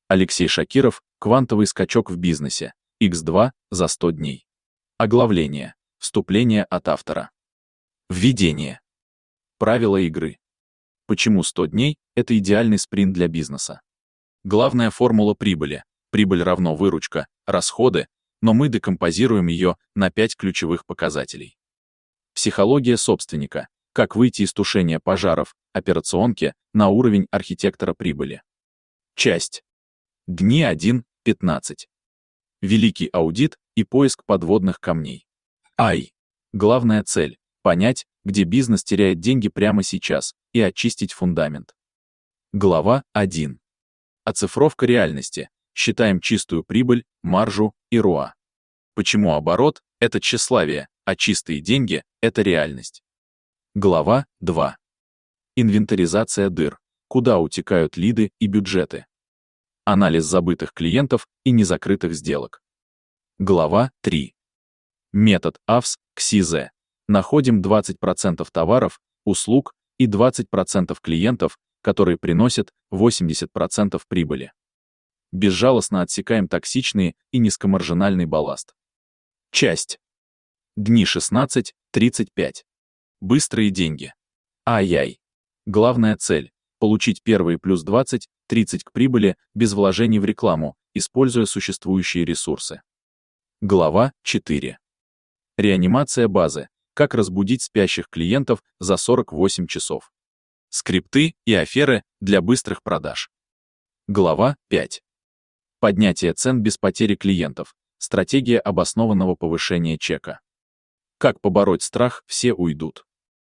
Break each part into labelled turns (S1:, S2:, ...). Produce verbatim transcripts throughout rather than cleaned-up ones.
S1: Алексей Шакиров, «Квантовый скачок в бизнесе. икс два за сто дней». Оглавление. Вступление от автора. Введение. Правила игры. Почему сто дней – это идеальный спринт для бизнеса? Главная формула прибыли. Прибыль равно выручка, расходы, но мы декомпозируем ее на пять ключевых показателей. Психология собственника. Как выйти из тушения пожаров, операционки, на уровень архитектора прибыли. Часть. Дни один пятнадцать. Великий аудит и поиск подводных камней. Ай. Главная цель – понять, где бизнес теряет деньги прямо сейчас, и очистить фундамент. Глава один. Оцифровка реальности. Считаем чистую прибыль, маржу и эр о а. Почему оборот – это тщеславие, а чистые деньги – это реальность. Глава два. Инвентаризация дыр. Куда утекают лиды и бюджеты. Анализ забытых клиентов и незакрытых сделок. Глава три. Метод эй эф эс кс и зет. Находим двадцать процентов товаров, услуг и двадцать процентов клиентов, которые приносят восемьдесят процентов прибыли. Безжалостно отсекаем токсичный и низкомаржинальный балласт. Часть. Дни шестнадцать тридцать пять. Быстрые деньги. Ай-яй. Главная цель – получить первые плюс двадцать тридцать к прибыли без вложений в рекламу, используя существующие ресурсы. Глава четыре. Реанимация базы. Как разбудить спящих клиентов за сорок восемь часов. Скрипты и аферы для быстрых продаж. Глава пять. Поднятие цен без потери клиентов. Стратегия обоснованного повышения чека. Как побороть страх, все уйдут.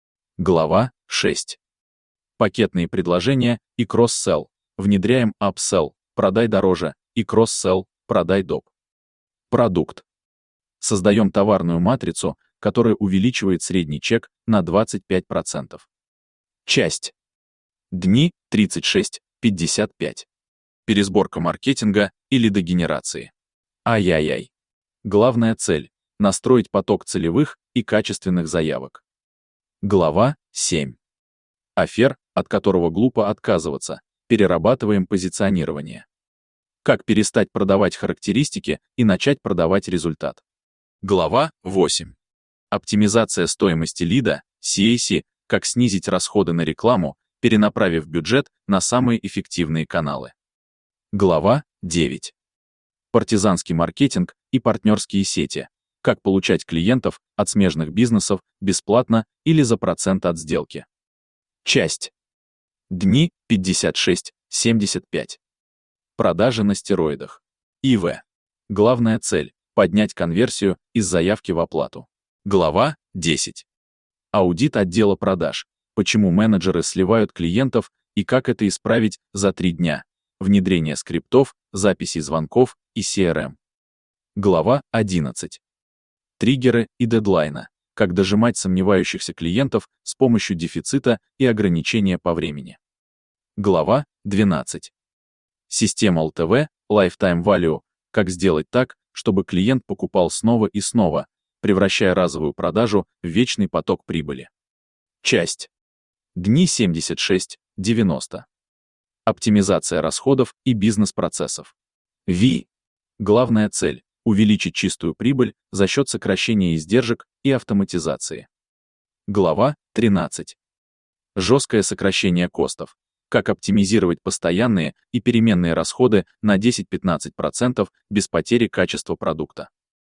S1: Глава шесть. Пакетные предложения и кросс-селл. Внедряем апселл, продай дороже, и кросс-селл, продай доп. Продукт. Создаем товарную матрицу, которая увеличивает средний чек на двадцать пять процентов. Часть. Дни тридцать шесть пятьдесят пять. Пересборка маркетинга и лидогенерации. Ай-яй-яй. Главная цель – настроить поток целевых и качественных заявок. Глава семь. Афер, от которого глупо отказываться. Перерабатываем позиционирование. Как перестать продавать характеристики и начать продавать результат. Глава восемь. Оптимизация стоимости лида, си эй си, как снизить расходы на рекламу, перенаправив бюджет на самые эффективные каналы. Глава девять. Партизанский маркетинг и партнерские сети. Как получать клиентов от смежных бизнесов бесплатно или за процент от сделки. Часть. Дни пятьдесят шесть семьдесят пять. Продажи на стероидах. ИВ. Главная цель – поднять конверсию из заявки в оплату. Глава десять. Аудит отдела продаж. Почему менеджеры сливают клиентов и как это исправить за три дня. Внедрение скриптов, записи звонков и си эр эм. Глава одиннадцать. Триггеры и дедлайна. Как дожимать сомневающихся клиентов с помощью дефицита и ограничения по времени. Глава двенадцать. Система эл тэ вэ, Lifetime Value. Как сделать так, чтобы клиент покупал снова и снова, превращая разовую продажу в вечный поток прибыли. Часть. Дни семьдесят шесть девяносто. Оптимизация расходов и бизнес-процессов. ви. Главная цель – увеличить чистую прибыль за счет сокращения издержек и автоматизации. Глава тринадцать. Жесткое сокращение костов. Как оптимизировать постоянные и переменные расходы на десять-пятнадцать процентов без потери качества продукта.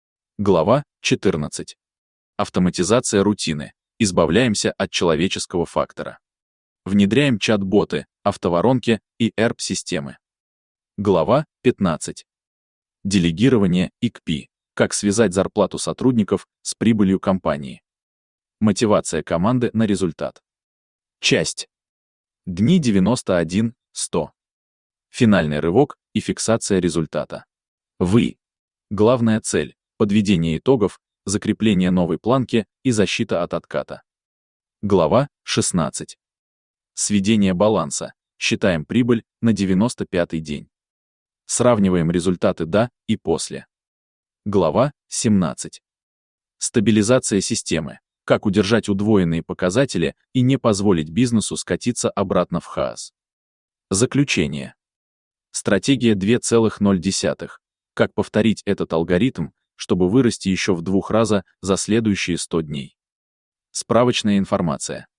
S1: Глава четырнадцать. Автоматизация рутины. Избавляемся от человеческого фактора. Внедряем чат-боты, автоворонки и эр пи-системы. Глава пятнадцать. Делегирование и ка пи. Как связать зарплату сотрудников с прибылью компании. Мотивация команды на результат. Часть. Дни девяносто один сто. Финальный рывок и фиксация результата. Вы. Главная цель – подведение итогов, закрепление новой планки и защита от отката. Глава шестнадцать. Сведение баланса. Считаем прибыль на девяносто пятый день. Сравниваем результаты до и после. Глава семнадцать. Стабилизация системы. Как удержать удвоенные показатели и не позволить бизнесу скатиться обратно в хаос. Заключение. Стратегия два целых ноль десятых. Как повторить этот алгоритм, чтобы вырасти еще в двух раза за следующие сто дней. Справочная информация.